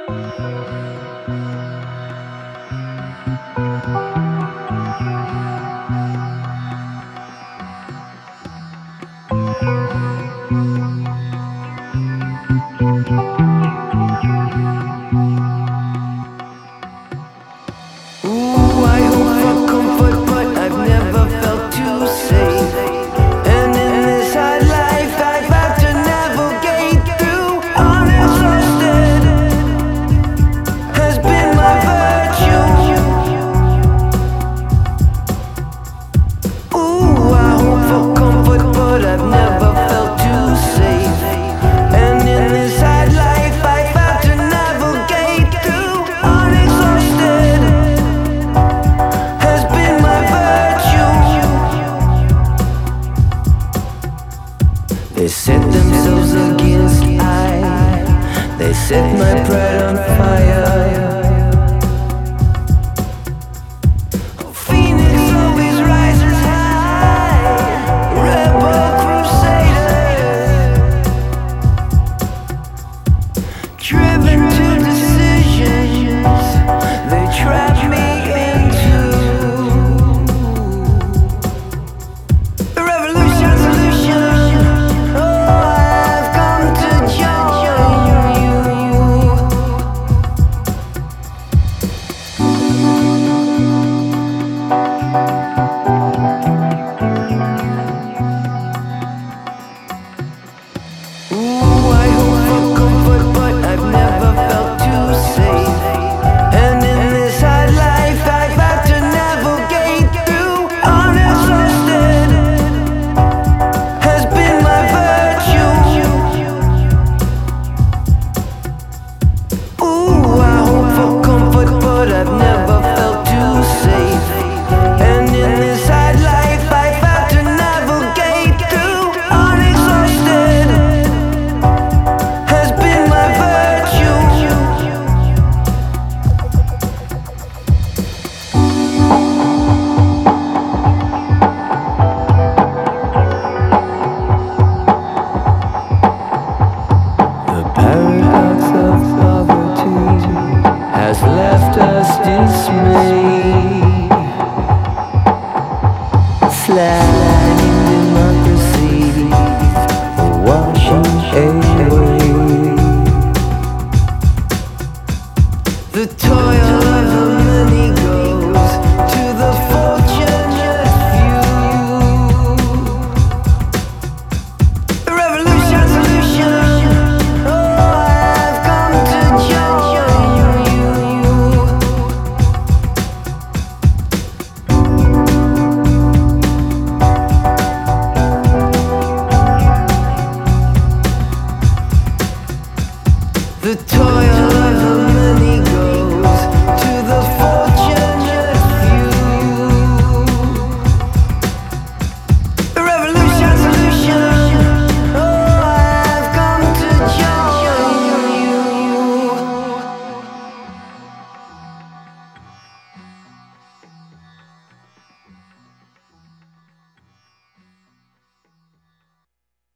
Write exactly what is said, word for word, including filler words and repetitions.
Ooh, I hope for comfort, but I've never felt too safe. And in this hard life, I've had to navigate through. Unexhausted has been my virtue. Ooh, I hope for comfort, but I've never felt too safe. And in this hard life, I've had to navigate through. Unexhausted has been my virtue. They set themselves against I. They set my pride on fire. Phoenix always rises high. Rebel crusader, driven to decisions they trap me into. The revolution, solution. Oh, I've come to join you. Ooh, I hope for comfort, but I've never felt too safe. And in this hard life, I've had to navigate through. Unexhausted has been my virtue. Ooh, I hope for comfort, but I've never felt too safe. And in this hard life, I've had to navigate through. Unexhausted has been my virtue. The paradox of poverty has left us dismayed. Sliding democracy, washing away. The toil of the many goes to the fortunate few. The revolution, solution. Oh, I've come to join you. The toil